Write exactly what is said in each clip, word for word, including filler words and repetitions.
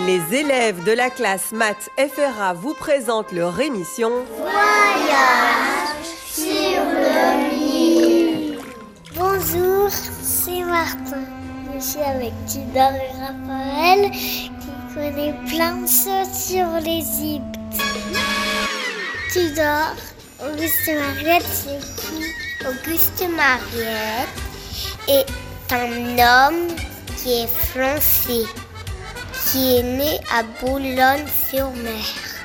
Les élèves de la classe maths F R A vous présentent leur émission Voyage sur le Nil. Bonjour, c'est Martin. Je suis avec Tudor et Raphaël qui connaît plein de choses sur l'Égypte. Tudor, Auguste Mariette, c'est qui? Auguste Mariette est un homme qui est français, qui est né à Boulogne-sur-Mer.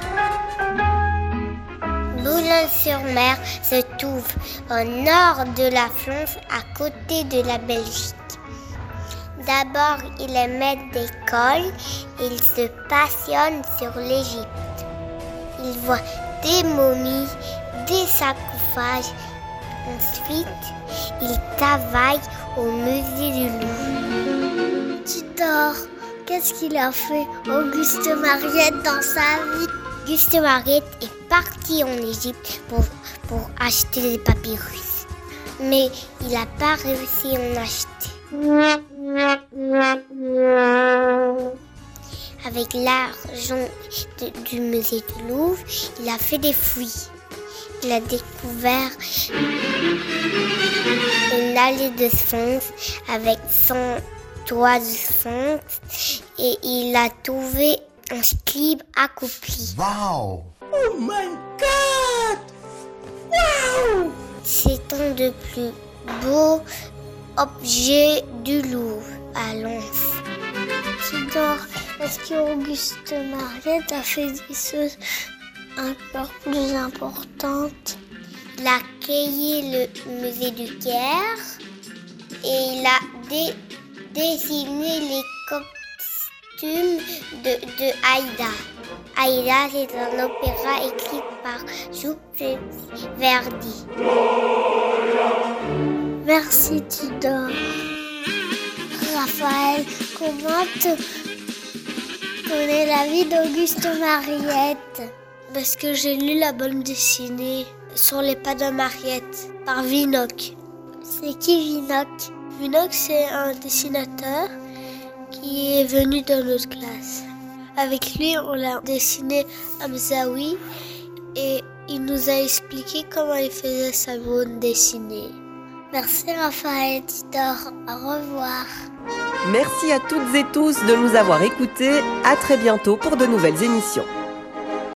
Boulogne-sur-Mer se trouve au nord de la France, à côté de la Belgique. D'abord, il est maître d'école, il se passionne sur l'Égypte. Il voit des momies, des sarcophages. Ensuite, il travaille au musée du Louvre. Tudor, qu'est-ce qu'il a fait Auguste Mariette dans sa vie? Auguste Mariette est parti en Égypte pour, pour acheter des papyrus. Mais il n'a pas réussi à en acheter. Avec l'argent de, du musée du Louvre, il a fait des fouilles. Il a découvert une allée de sphinx avec son toit de sphinx et il a trouvé un slip accompli. Wow! Oh my God! Wow! C'est un des plus beaux objets du Louvre à Lens. Tudor, est-ce qu'Auguste Mariette a fait des choses encore plus importantes? Il a créé le musée du Caire et il a dé- dessiné les costumes de, de Aïda. Aïda, c'est un opéra écrit par Giuseppe Verdi. Merci Tudor. Raphaël, comment tu connais la vie d'Auguste Mariette? Parce que j'ai lu la bande dessinée Sur les pas de Mariette par Vinocq. C'est qui Vinocq? Vinocq, c'est un dessinateur qui est venu dans notre classe. Avec lui, on a dessiné Hamzaoui et il nous a expliqué comment il faisait sa bande dessinée. Merci Raphaël, Tudor. Au revoir. Merci à toutes et tous de nous avoir écoutés. À très bientôt pour de nouvelles émissions.